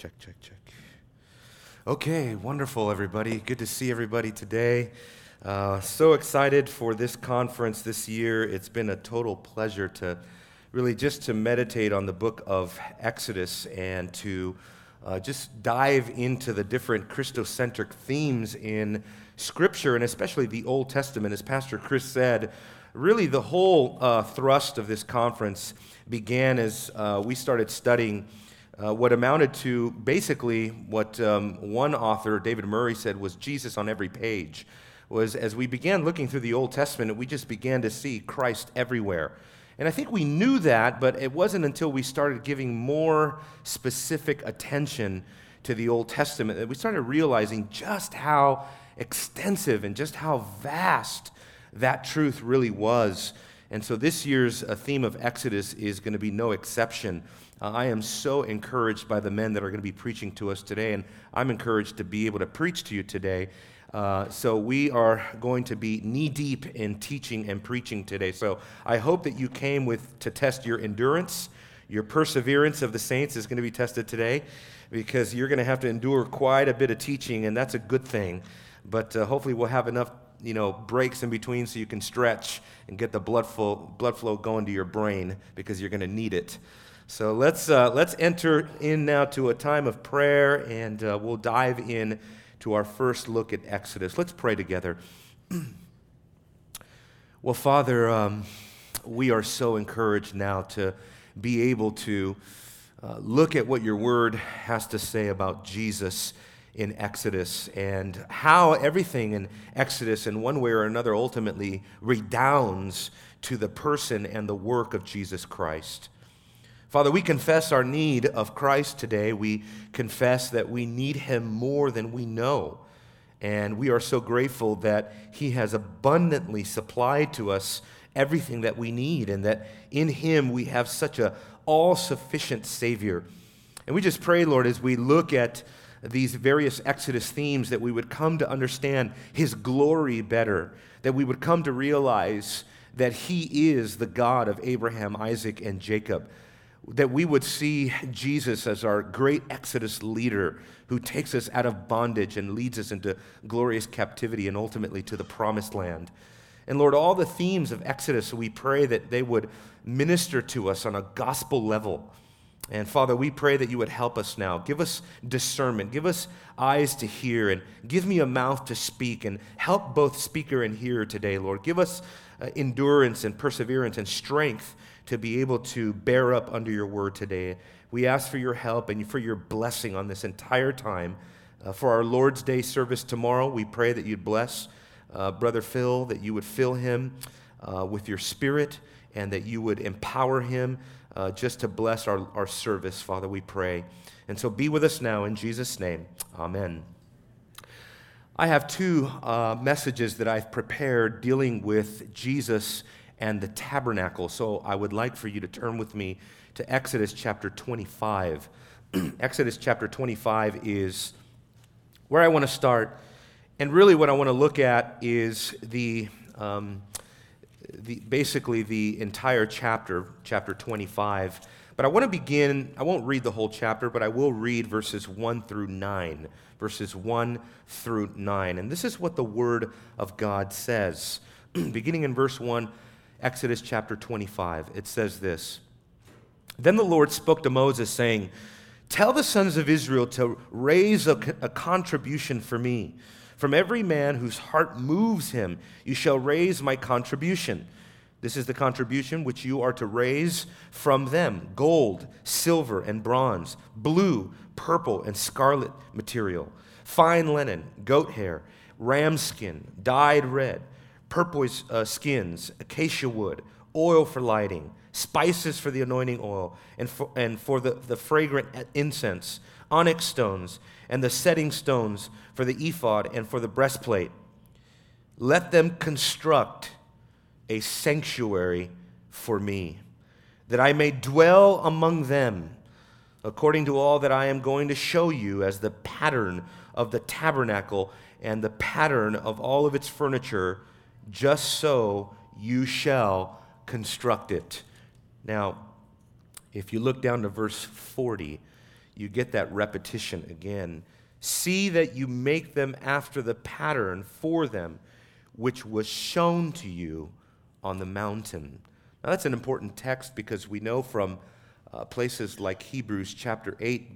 Check, check, check. Okay, wonderful, everybody. Good to see everybody today. So excited for this conference this year. It's been a total pleasure to really just to meditate on the book of Exodus and to just dive into the different Christocentric themes in Scripture, and especially the Old Testament. As Pastor Chris said, really the whole thrust of this conference began as we started studying what amounted to basically what one author, David Murray, said was Jesus on every page. Was as we began looking through the Old Testament, we just began to see Christ everywhere. And I think we knew that, but it wasn't until we started giving more specific attention to the Old Testament that we started realizing just how extensive and just how vast that truth really was. And so this year's theme of Exodus is going to be no exception. I am so encouraged by the men that are going to be preaching to us today, and I'm encouraged to be able to preach to you today. So we are going to be knee-deep in teaching and preaching today. So I hope that you came to test your endurance. Your perseverance of the saints is going to be tested today because you're going to have to endure quite a bit of teaching, and that's a good thing. But hopefully we'll have enough breaks in between so you can stretch and get the blood flow going to your brain because you're going to need it. So let's enter in now to a time of prayer, and we'll dive in to our first look at Exodus. Let's pray together. Well, Father, we are so encouraged now to be able to look at what your word has to say about Jesus in Exodus and how everything in Exodus in one way or another ultimately redounds to the person and the work of Jesus Christ. Father, we confess our need of Christ today. We confess that we need him more than we know. And we are so grateful that he has abundantly supplied to us everything that we need, and that in him we have such a all-sufficient Savior. And we just pray, Lord, as we look at these various Exodus themes, that we would come to understand his glory better, that we would come to realize that he is the God of Abraham, Isaac, and Jacob, that we would see Jesus as our great Exodus leader who takes us out of bondage and leads us into glorious captivity and ultimately to the promised land. And Lord, all the themes of Exodus, we pray that they would minister to us on a gospel level. And Father, we pray that you would help us now. Give us discernment, give us eyes to hear, and give me a mouth to speak, and help both speaker and hearer today, Lord. Give us endurance and perseverance and strength to be able to bear up under your word today. We ask for your help and for your blessing on this entire time. For our Lord's Day service tomorrow, we pray that you'd bless Brother Phil, that you would fill him with your spirit, and that you would empower him just to bless our service, Father, we pray. And so be with us now in Jesus' name. Amen. I have two messages that I've prepared dealing with Jesus and the tabernacle. So I would like for you to turn with me to Exodus chapter 25. Exodus chapter 25 is where I want to start. And really what I want to look at is basically the entire chapter 25. But I want to begin, I won't read the whole chapter, but I will read verses 1 through 9. Verses 1 through 9. And this is what the Word of God says. Beginning in verse 1, Exodus chapter 25, it says this: Then the Lord spoke to Moses, saying, Tell the sons of Israel to raise a contribution for me. From every man whose heart moves him, you shall raise my contribution. This is the contribution which you are to raise from them: gold, silver, and bronze, blue, purple, and scarlet material, fine linen, goat hair, ram skin, dyed red, turquoise skins, acacia wood, oil for lighting, spices for the anointing oil, and for the fragrant incense, onyx stones, and the setting stones for the ephod and for the breastplate. Let them construct a sanctuary for me, that I may dwell among them, according to all that I am going to show you as the pattern of the tabernacle and the pattern of all of its furniture, just so you shall construct it. Now, if you look down to verse 40, you get that repetition again. See that you make them after the pattern for them, which was shown to you on the mountain. Now that's an important text because we know from places like Hebrews chapter 8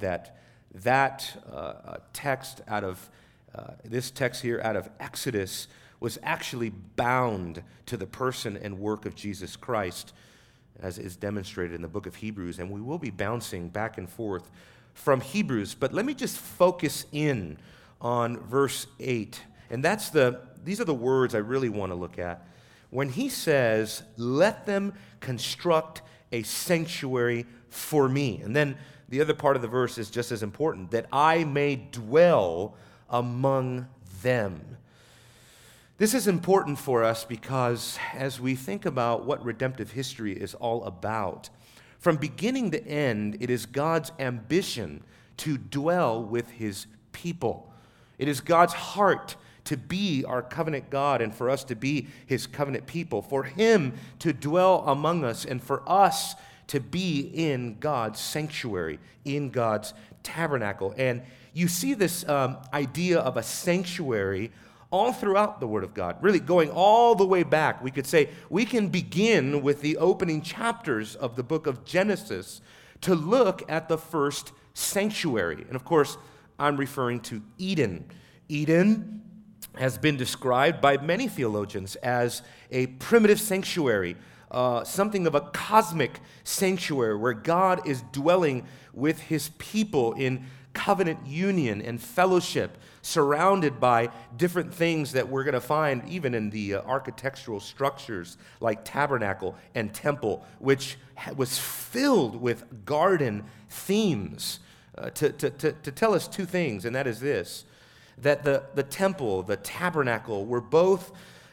that text out of this text here out of Exodus was actually bound to the person and work of Jesus Christ, as is demonstrated in the book of Hebrews. And we will be bouncing back and forth from Hebrews. But let me just focus in on verse 8. And these are the words I really want to look at. When he says, let them construct a sanctuary for me. And then the other part of the verse is just as important, that I may dwell among them. This is important for us because as we think about what redemptive history is all about, from beginning to end, it is God's ambition to dwell with his people. It is God's heart to be our covenant God and for us to be his covenant people, for him to dwell among us and for us to be in God's sanctuary, in God's tabernacle. And you see this idea of a sanctuary all throughout the Word of God, really going all the way back. We could say we can begin with the opening chapters of the book of Genesis to look at the first sanctuary. And of course, I'm referring to Eden. Eden has been described by many theologians as a primitive sanctuary, something of a cosmic sanctuary where God is dwelling with his people in covenant union and fellowship, surrounded by different things that we're going to find even in the architectural structures like tabernacle and temple, which was filled with garden themes to tell us two things, and that is this, that the temple, the tabernacle, were both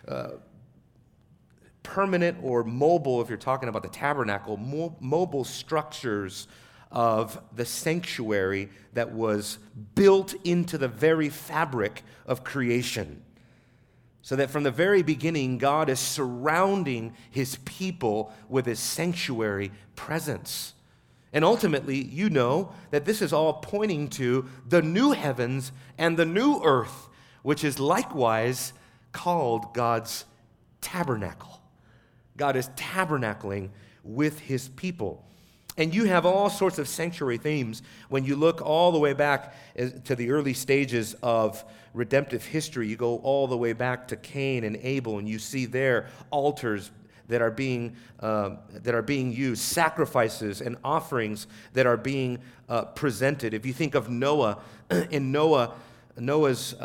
permanent or mobile, if you're talking about the tabernacle, mobile structures of the sanctuary that was built into the very fabric of creation. So that from the very beginning, God is surrounding his people with his sanctuary presence. And ultimately, you know that this is all pointing to the new heavens and the new earth, which is likewise called God's tabernacle. God is tabernacling with his people. And you have all sorts of sanctuary themes when you look all the way back to the early stages of redemptive history. You go all the way back to Cain and Abel, and you see there altars that are being used, sacrifices and offerings that are being presented. If you think of Noah, in Noah's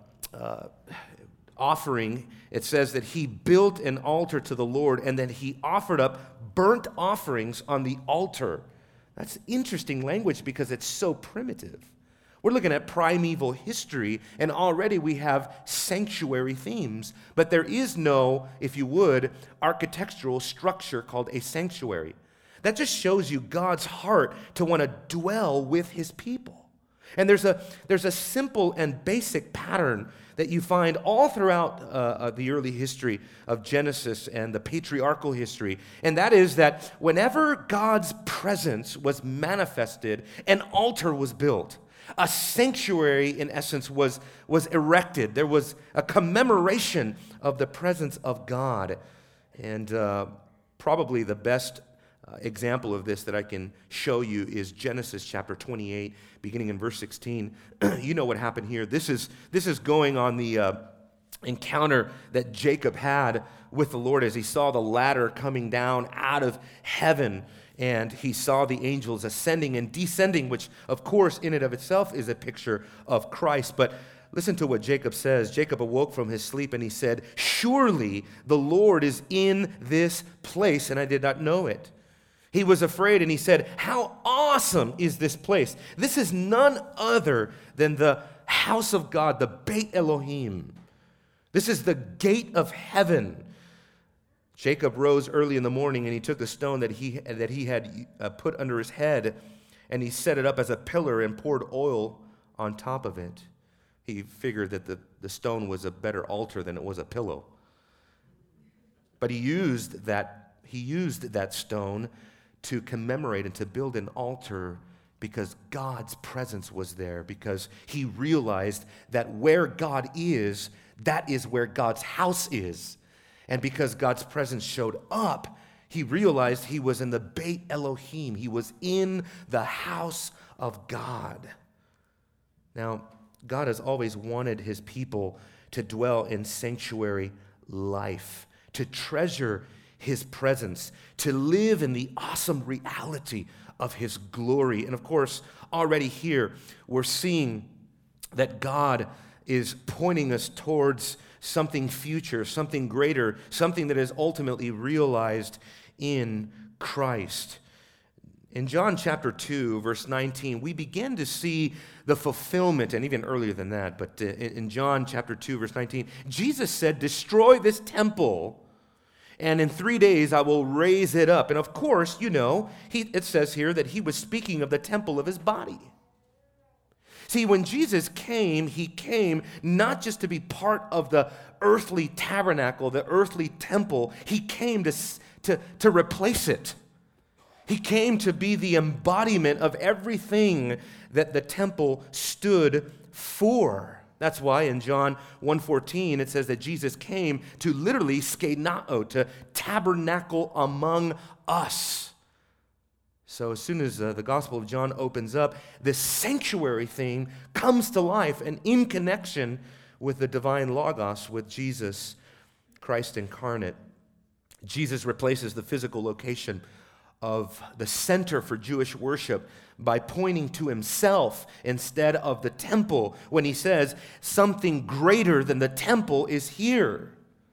offering, it says that he built an altar to the Lord and then he offered up burnt offerings on the altar. That's interesting language because it's so primitive. We're looking at primeval history, and already we have sanctuary themes, but there is no, if you would, architectural structure called a sanctuary. That just shows you God's heart to want to dwell with his people. And there's a simple and basic pattern that you find all throughout the early history of Genesis and the patriarchal history, and that is that whenever God's presence was manifested, an altar was built. A sanctuary, in essence, was erected. There was a commemoration of the presence of God. And probably the best example of this that I can show you is Genesis chapter 28, beginning in verse 16. You know what happened here. This is going on the encounter that Jacob had with the Lord as he saw the ladder coming down out of heaven, and he saw the angels ascending and descending, which of course in and of itself is a picture of Christ. But listen to what Jacob says. Jacob awoke from his sleep and he said, "Surely the Lord is in this place, and I did not know it." He was afraid and he said, "How awesome is this place? This is none other than the house of God, the Beit Elohim. This is the gate of heaven." Jacob rose early in the morning and he took a stone that he had put under his head, and he set it up as a pillar and poured oil on top of it. He figured that the stone was a better altar than it was a pillow. But he used that stone to commemorate and to build an altar because God's presence was there, because he realized that where God is, that is where God's house is. And because God's presence showed up, he realized he was in the Beit Elohim. He was in the house of God. Now, God has always wanted his people to dwell in sanctuary life, to treasure his presence, to live in the awesome reality of his glory. And of course, already here, we're seeing that God is pointing us towards something future, something greater, something that is ultimately realized in Christ. In John chapter 2, verse 19, we begin to see the fulfillment, and even earlier than that, but in John chapter 2, verse 19, Jesus said, "Destroy this temple, and in 3 days I will raise it up." And of course, you know, it says here that he was speaking of the temple of his body. See, when Jesus came, he came not just to be part of the earthly tabernacle, the earthly temple. He came to replace it. He came to be the embodiment of everything that the temple stood for. That's why in John 1:14 it says that Jesus came to literally skenao, to tabernacle among us. So as soon as the Gospel of John opens up, this sanctuary theme comes to life and in connection with the divine Logos, with Jesus, Christ incarnate. Jesus replaces the physical location of the center for Jewish worship by pointing to himself instead of the temple when he says something greater than the temple is here.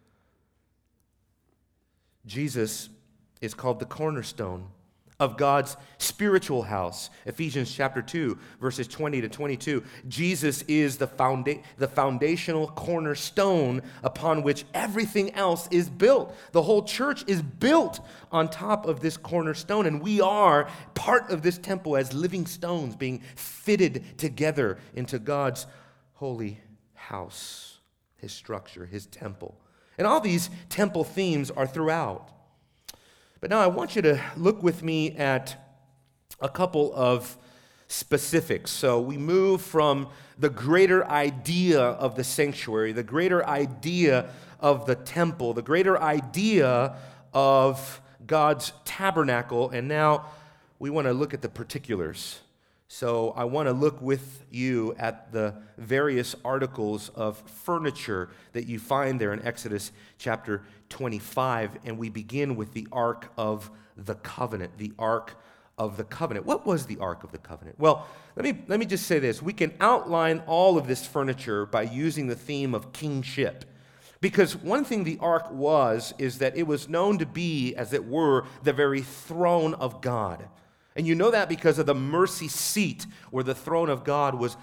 Jesus is called the cornerstone of God's spiritual house. Ephesians chapter 2, verses 20 to 22. Jesus is the foundational cornerstone upon which everything else is built. The whole church is built on top of this cornerstone, and we are part of this temple as living stones being fitted together into God's holy house, his structure, his temple. And all these temple themes are throughout. But now I want you to look with me at a couple of specifics. So we move from the greater idea of the sanctuary, the greater idea of the temple, the greater idea of God's tabernacle, and now we want to look at the particulars. So I want to look with you at the various articles of furniture that you find there in Exodus chapter 25, and we begin with the Ark of the Covenant, the Ark of the Covenant. What was the Ark of the Covenant? Well, let me just say this. We can outline all of this furniture by using the theme of kingship. Because one thing the Ark is that it was known to be, as it were, the very throne of God. And you know that because of the mercy seat where the throne of God was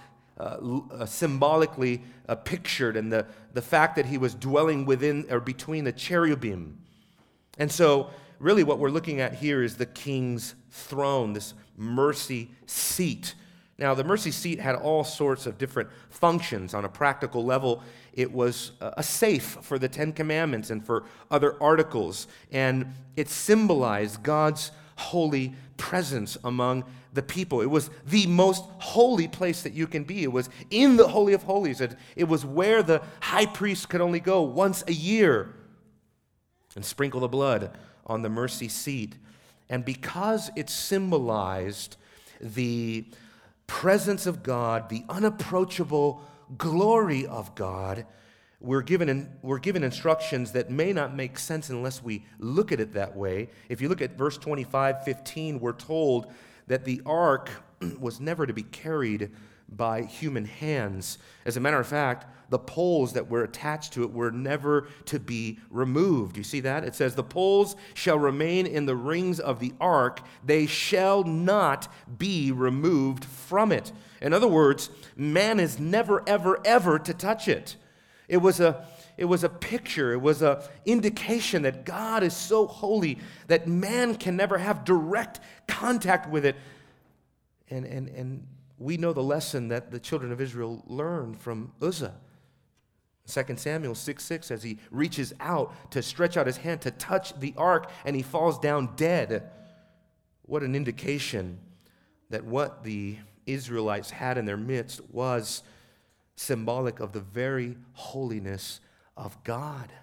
symbolically pictured, and the fact that he was dwelling within or between the cherubim. And so really what we're looking at here is the king's throne, this mercy seat. Now, the mercy seat had all sorts of different functions. On a practical level, it was a safe for the Ten Commandments and for other articles, and it symbolized God's holy presence among the people. It was the most holy place that you can be. It was in the Holy of Holies. It was where the high priest could only go once a year and sprinkle the blood on the mercy seat. And because it symbolized the presence of God, the unapproachable glory of God, we're given instructions that may not make sense unless we look at it that way. If you look at verse 25:15, we're told that the ark was never to be carried by human hands. As a matter of fact, the poles that were attached to it were never to be removed. You see that? It says, "The poles shall remain in the rings of the ark. They shall not be removed from it." In other words, man is never, ever, ever to touch it. It was a picture, it was an indication that God is so holy that man can never have direct contact with it. And we know the lesson that the children of Israel learned from Uzzah. 2 Samuel 6:6, as he reaches out to stretch out his hand to touch the ark, and he falls down dead. What an indication that what the Israelites had in their midst was symbolic of the very holiness of God.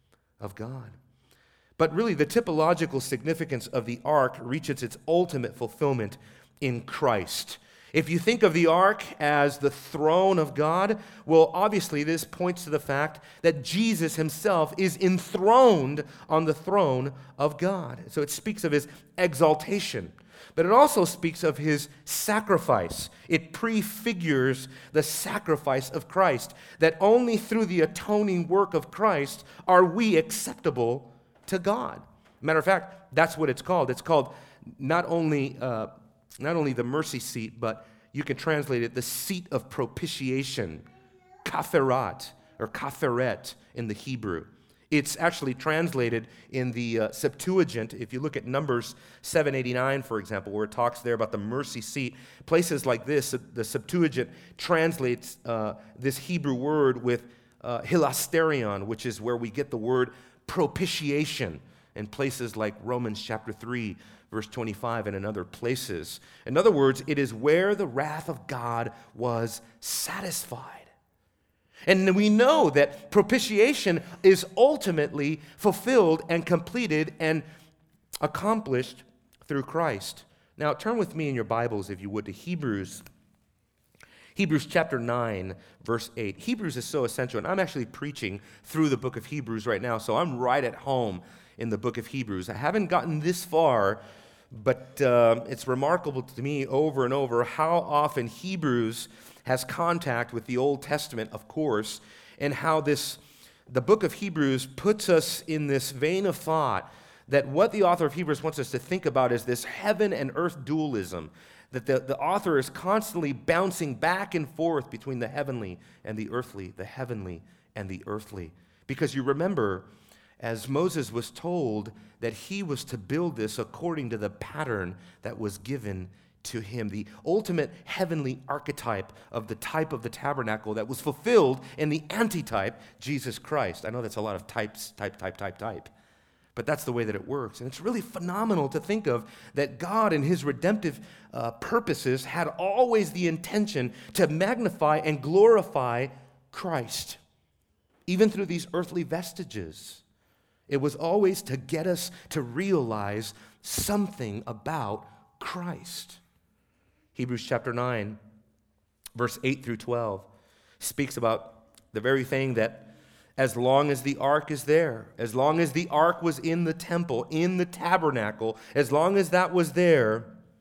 But really, the typological significance of the ark reaches its ultimate fulfillment in Christ. If you think of the ark as the throne of God, well, obviously this points to the fact that Jesus himself is enthroned on the throne of God. So it speaks of his exaltation, but it also speaks of his sacrifice. It prefigures the sacrifice of Christ, that only through the atoning work of Christ are we acceptable to God. Matter of fact, that's what it's called. It's called not only the mercy seat, but you can translate it the seat of propitiation, kafarat or kaferet in the Hebrew. It's actually translated in the Septuagint. If you look at Numbers 789, for example, where it talks there about the mercy seat, places like this, the Septuagint translates this Hebrew word with hilasterion, which is where we get the word propitiation, in places like Romans chapter 3, verse 25, and in other places. In other words, it is where the wrath of God was satisfied. And we know that propitiation is ultimately fulfilled and completed and accomplished through Christ. Now, turn with me in your Bibles, if you would, to Hebrews chapter 9, verse 8. Hebrews is so essential, and I'm actually preaching through the book of Hebrews right now, so I'm right at home in the book of Hebrews. I haven't gotten this far, but it's remarkable to me over and over how often Hebrews has contact with the Old Testament, of course, and how the book of Hebrews puts us in this vein of thought that what the author of Hebrews wants us to think about is this heaven and earth dualism, that the author is constantly bouncing back and forth between the heavenly and the earthly, the heavenly and the earthly. Because you remember, as Moses was told that he was to build this according to the pattern that was given to him, the ultimate heavenly archetype of the type of the tabernacle that was fulfilled in the antitype, Jesus Christ. I know that's a lot of types, type. But that's the way that it works. And it's really phenomenal to think of that God in his redemptive purposes had always the intention to magnify and glorify Christ, even through these earthly vestiges. It was always to get us to realize something about Christ. Hebrews chapter 9, verse 8 through 12, speaks about the very thing that as long as the ark is there, as long as the ark was in the temple, in the tabernacle, as long as that was there,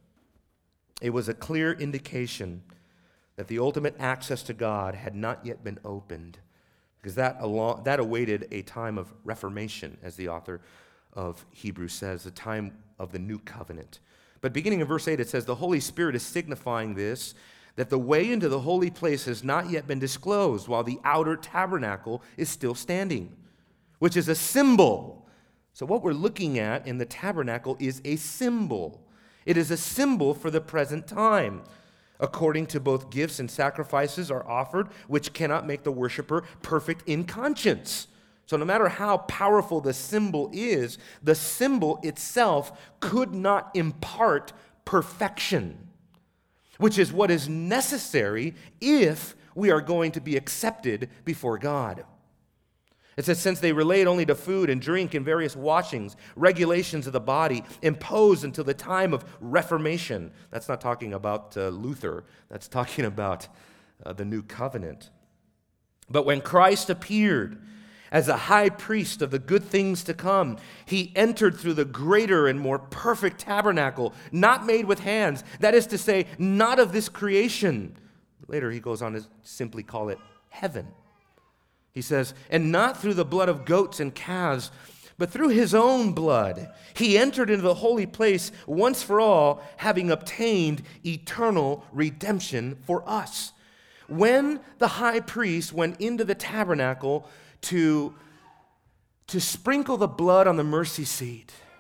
it was a clear indication that the ultimate access to God had not yet been opened, because that awaited a time of reformation, as the author of Hebrews says, the time of the new covenant. But beginning in verse 8, it says, the Holy Spirit is signifying this, that the way into the holy place has not yet been disclosed, while the outer tabernacle is still standing, which is a symbol. So what we're looking at in the tabernacle is a symbol. It is a symbol for the present time. According to both gifts and sacrifices are offered, which cannot make the worshiper perfect in conscience. So no matter how powerful the symbol is, the symbol itself could not impart perfection, which is what is necessary if we are going to be accepted before God. It says, since they relate only to food and drink and various washings, regulations of the body imposed until the time of Reformation. That's not talking about Luther. That's talking about the new covenant. But when Christ appeared as a high priest of the good things to come, he entered through the greater and more perfect tabernacle, not made with hands. That is to say, not of this creation. Later he goes on to simply call it heaven. He says, and not through the blood of goats and calves, but through his own blood. He entered into the holy place once for all, having obtained eternal redemption for us. When the high priest went into the tabernacle to sprinkle the blood on the mercy seat,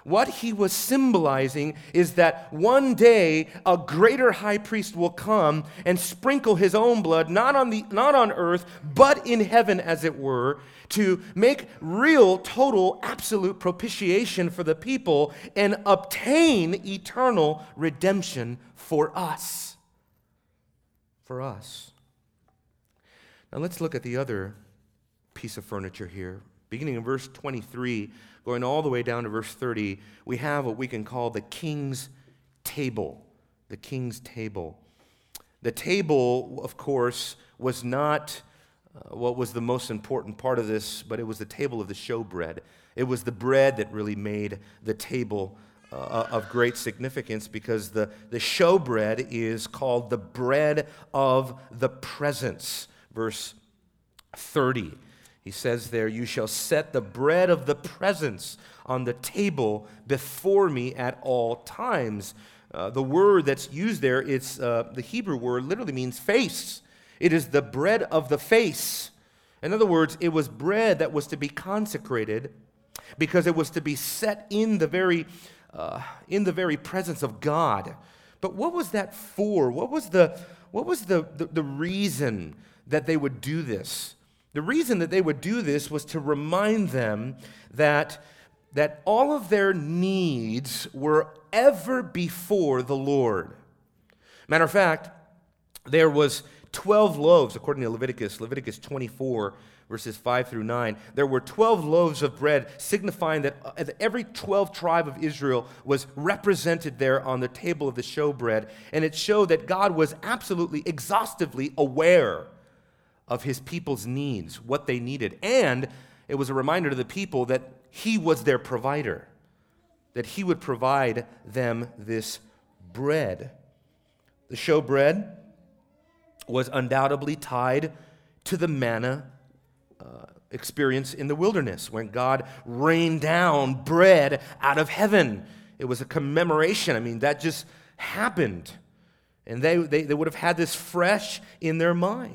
What he was symbolizing is that one day a greater high priest will come and sprinkle his own blood, not on earth, but in heaven, as it were, to make real, total, absolute propitiation for the people and obtain eternal redemption for us. For us. Now let's look at the other piece of furniture here. Beginning in verse 23, going all the way down to verse 30, we have what we can call the king's table. The king's table. The table, of course, was not what was the most important part of this, but it was the table of the showbread. It was the bread that really made the table of great significance, because the showbread is called the bread of the presence. Verse 30. He says there, "You shall set the bread of the presence on the table before me at all times." The word that's used there, it's the Hebrew word, literally means face. It is the bread of the face. In other words, it was bread that was to be consecrated because it was to be set in the very presence of God. But what was that for? What was the reason that they would do this? The reason that they would do this was to remind them that all of their needs were ever before the Lord. Matter of fact, there was 12 loaves, according to Leviticus 24, verses 5 through 9. There were 12 loaves of bread, signifying that every 12 tribe of Israel was represented there on the table of the showbread, and it showed that God was absolutely, exhaustively aware of his people's needs, what they needed. And it was a reminder to the people that he was their provider, that he would provide them this bread. The showbread was undoubtedly tied to the manna experience in the wilderness, when God rained down bread out of heaven. It was a commemoration. I mean, that just happened. And they would have had this fresh in their mind.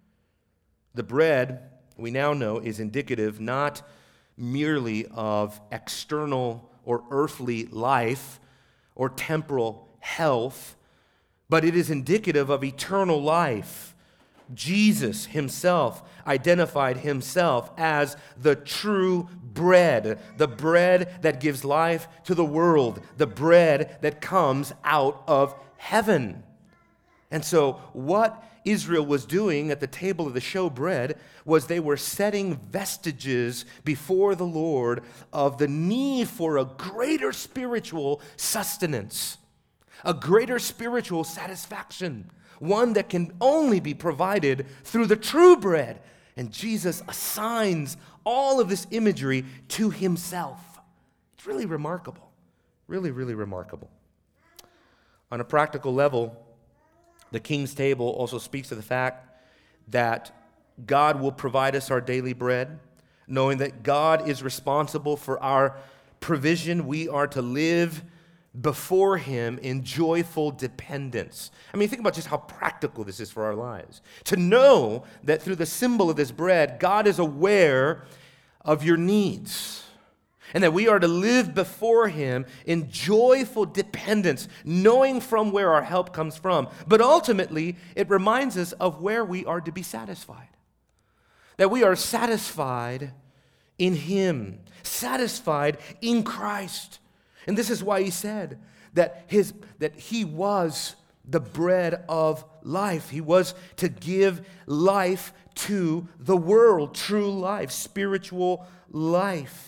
The bread, we now know, is indicative not merely of external or earthly life or temporal health, but it is indicative of eternal life. Jesus himself identified himself as the true bread, the bread that gives life to the world, the bread that comes out of heaven. And so what Israel was doing at the table of the showbread was they were setting vestiges before the Lord of the need for a greater spiritual sustenance, a greater spiritual satisfaction, one that can only be provided through the true bread. And Jesus assigns all of this imagery to himself. It's really remarkable, really, really remarkable. On a practical level, the king's table also speaks to the fact that God will provide us our daily bread. Knowing that God is responsible for our provision, we are to live before him in joyful dependence. I mean, think about just how practical this is for our lives. To know that through the symbol of this bread, God is aware of your needs, and that we are to live before him in joyful dependence, knowing from where our help comes from. But ultimately, it reminds us of where we are to be satisfied. That we are satisfied in him, satisfied in Christ. And this is why he said that he was the bread of life. He was to give life to the world, true life, spiritual life.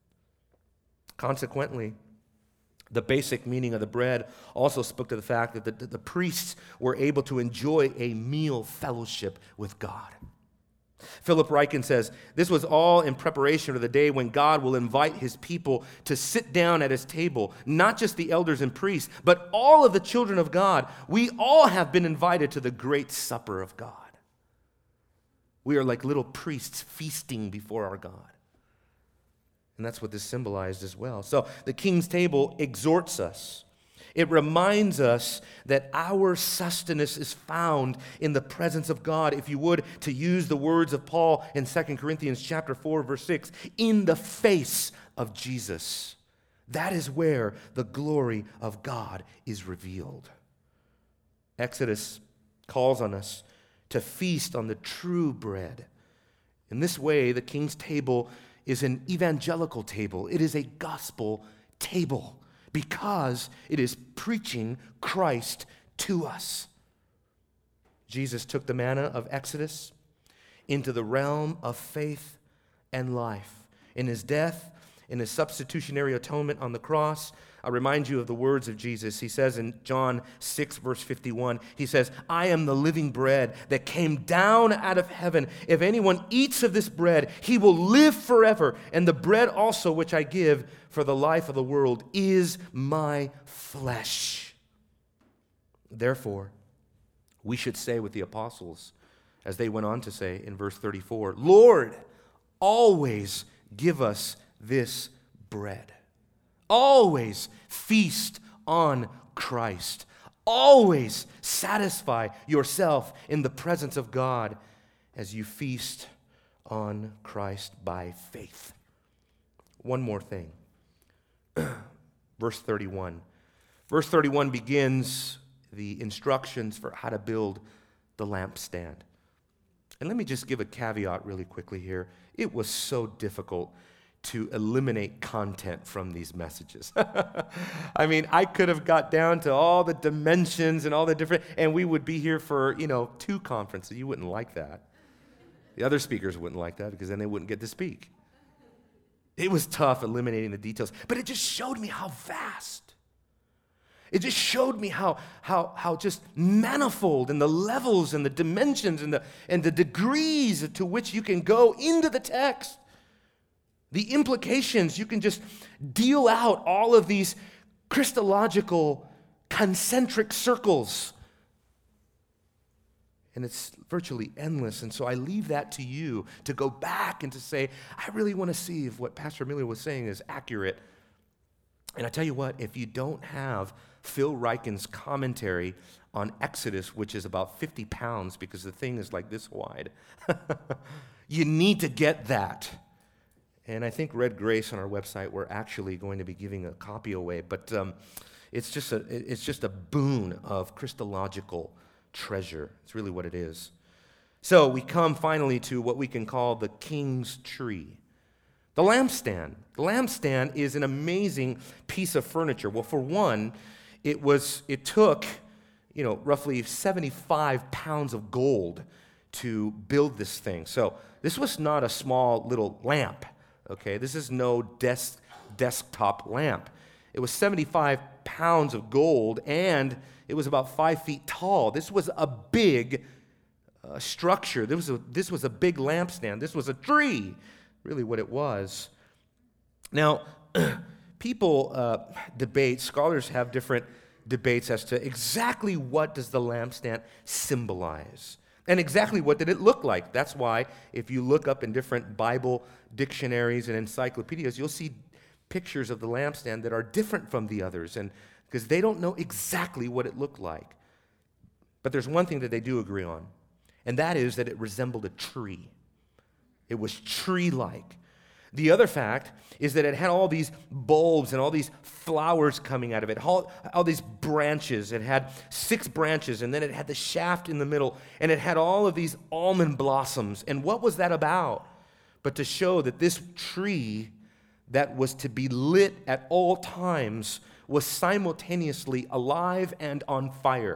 Consequently, the basic meaning of the bread also spoke to the fact that the priests were able to enjoy a meal fellowship with God. Philip Ryken says, this was all in preparation for the day when God will invite his people to sit down at his table, not just the elders and priests, but all of the children of God. We all have been invited to the great supper of God. We are like little priests feasting before our God. And that's what this symbolized as well. So the king's table exhorts us. It reminds us that our sustenance is found in the presence of God, if you would, to use the words of Paul in 2 Corinthians chapter 4, verse 6, in the face of Jesus. That is where the glory of God is revealed. Exodus calls on us to feast on the true bread. In this way, the King's table is an evangelical table. It is a gospel table because it is preaching Christ to us. Jesus took the manna of Exodus into the realm of faith and life. In his death, in his substitutionary atonement on the cross, I remind you of the words of Jesus. He says in John 6, verse 51, he says, I am the living bread that came down out of heaven. If anyone eats of this bread, he will live forever. And the bread also which I give for the life of the world is my flesh. Therefore, we should say with the apostles, as they went on to say in verse 34, Lord, always give us this bread. Always feast on Christ. Always satisfy yourself in the presence of God as you feast on Christ by faith. One more thing. Verse 31. Verse 31 begins the instructions for how to build the lampstand. And let me just give a caveat really quickly here. It was so difficult to eliminate content from these messages. I mean, I could have got down to all the dimensions and all the different, and we would be here for, 2 conferences. You wouldn't like that. The other speakers wouldn't like that because then they wouldn't get to speak. It was tough eliminating the details, but it just showed me how vast. It just showed me how just manifold and the levels and the dimensions and the degrees to which you can go into the text. The implications, you can just deal out all of these Christological concentric circles. And it's virtually endless. And so I leave that to you to go back and to say, I really want to see if what Pastor Emilio was saying is accurate. And I tell you what, if you don't have Phil Ryken's commentary on Exodus, which is about 50 pounds because the thing is like this wide, you need to get that. And I think Red Grace on our website, we're actually going to be giving a copy away. But it's just a boon of Christological treasure. It's really what it is. So we come finally to what we can call the King's tree. The lampstand. The lampstand is an amazing piece of furniture. Well, for one, it took roughly 75 pounds of gold to build this thing. So this was not a small little lamp. Okay, this is no desktop lamp. It was 75 pounds of gold, and it was about 5 feet tall. This was a big structure. This was a big lampstand. This was a tree, really what it was. Now, people debate, scholars have different debates as to exactly what does the lampstand symbolize. And exactly what did it look like? That's why if you look up in different Bible dictionaries and encyclopedias, you'll see pictures of the lampstand that are different from the others, and because they don't know exactly what it looked like. But there's one thing that they do agree on, and that is that it resembled a tree. It was tree-like. The other fact is that it had all these bulbs and all these flowers coming out of it, all these branches. It had 6 branches, and then it had the shaft in the middle, and it had all of these almond blossoms. And what was that about? But to show that this tree that was to be lit at all times was simultaneously alive and on fire.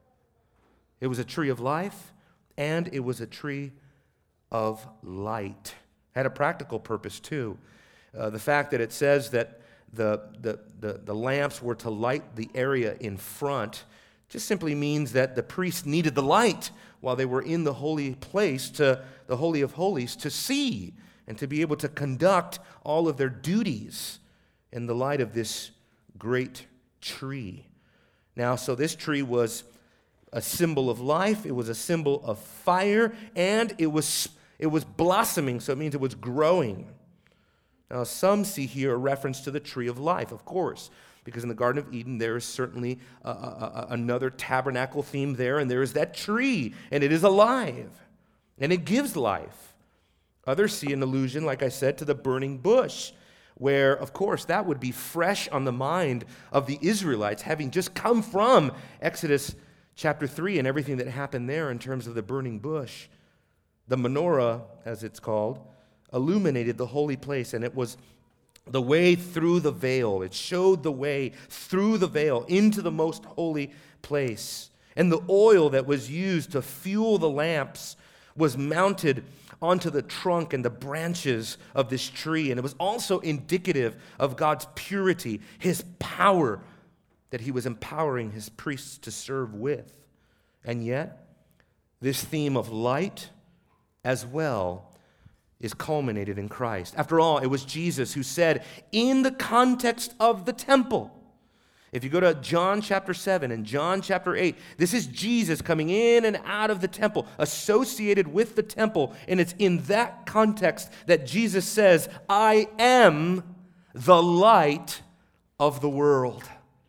It was a tree of life, and it was a tree of light. Had a practical purpose too. The fact that it says that the lamps were to light the area in front just simply means that the priests needed the light while they were in the holy place, to the Holy of Holies, to see and to be able to conduct all of their duties in the light of this great tree. Now, so this tree was a symbol of life, it was a symbol of fire, and it was blossoming, so it means it was growing. Now, some see here a reference to the tree of life, of course, because in the Garden of Eden, there is certainly another tabernacle theme there, and there is that tree, and it is alive, and it gives life. Others see an allusion, like I said, to the burning bush, where, of course, that would be fresh on the mind of the Israelites, having just come from Exodus chapter 3 and everything that happened there in terms of the burning bush. The menorah, as it's called, illuminated the holy place, and it was the way through the veil. It showed the way through the veil into the most holy place. And the oil that was used to fuel the lamps was mounted onto the trunk and the branches of this tree. And it was also indicative of God's purity, his power that he was empowering his priests to serve with. And yet, this theme of light as well is culminated in Christ. After all, it was Jesus who said, in the context of the temple, if you go to John chapter 7 and John chapter 8, this is Jesus coming in and out of the temple, associated with the temple, and it's in that context that Jesus says, I am the light of the world.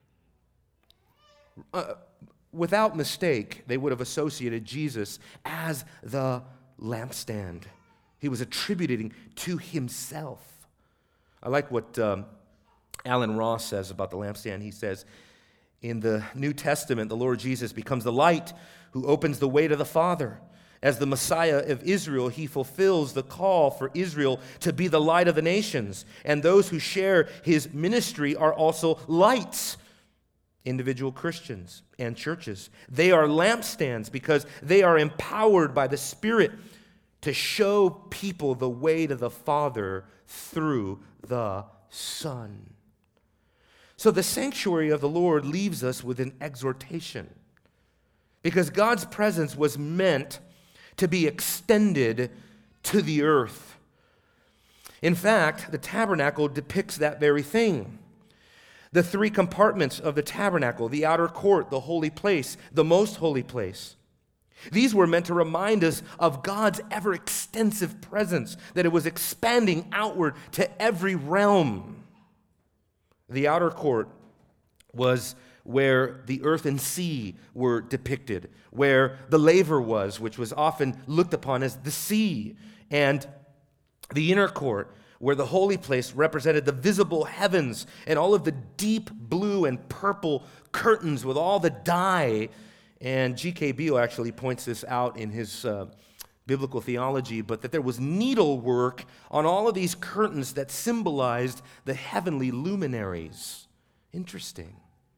Without mistake, they would have associated Jesus as the lampstand. He was attributing to himself. I like what Alan Ross says about the lampstand. He says, in the New Testament, the Lord Jesus becomes the light who opens the way to the Father. As the Messiah of Israel, he fulfills the call for Israel to be the light of the nations. And those who share his ministry are also lights. Individual Christians and churches. They are lampstands because they are empowered by the Spirit to show people the way to the Father through the Son. So the sanctuary of the Lord leaves us with an exhortation, because God's presence was meant to be extended to the earth. In fact, the tabernacle depicts that very thing. The three compartments of the tabernacle, the outer court, the holy place, the most holy place. These were meant to remind us of God's ever-extensive presence, that it was expanding outward to every realm. The outer court was where the earth and sea were depicted, where the laver was, which was often looked upon as the sea, and the inner court, where the holy place represented the visible heavens and all of the deep blue and purple curtains with all the dye. And G.K. Beale actually points this out in his biblical theology, but that there was needlework on all of these curtains that symbolized the heavenly luminaries. Interesting.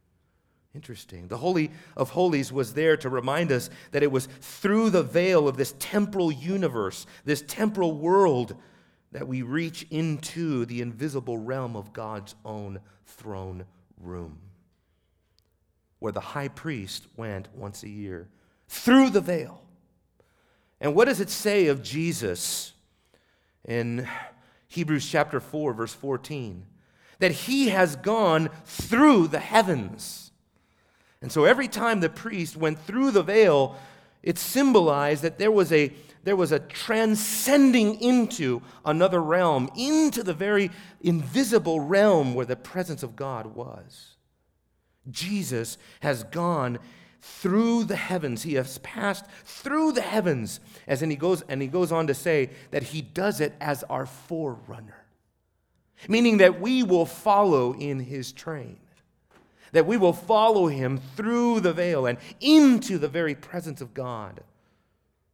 The Holy of Holies was there to remind us that it was through the veil of this temporal universe, this temporal world, that we reach into the invisible realm of God's own throne room, where the high priest went once a year through the veil. And what does it say of Jesus in Hebrews chapter 4, verse 14? That he has gone through the heavens. And so every time the priest went through the veil, it symbolized that there was a transcending into another realm, into the very invisible realm where the presence of God was. Jesus has gone through the heavens. He has passed through the heavens, he goes on to say that he does it as our forerunner, meaning that we will follow in his train, that we will follow him through the veil and into the very presence of God.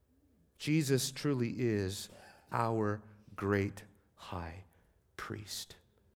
Jesus truly is our great high priest.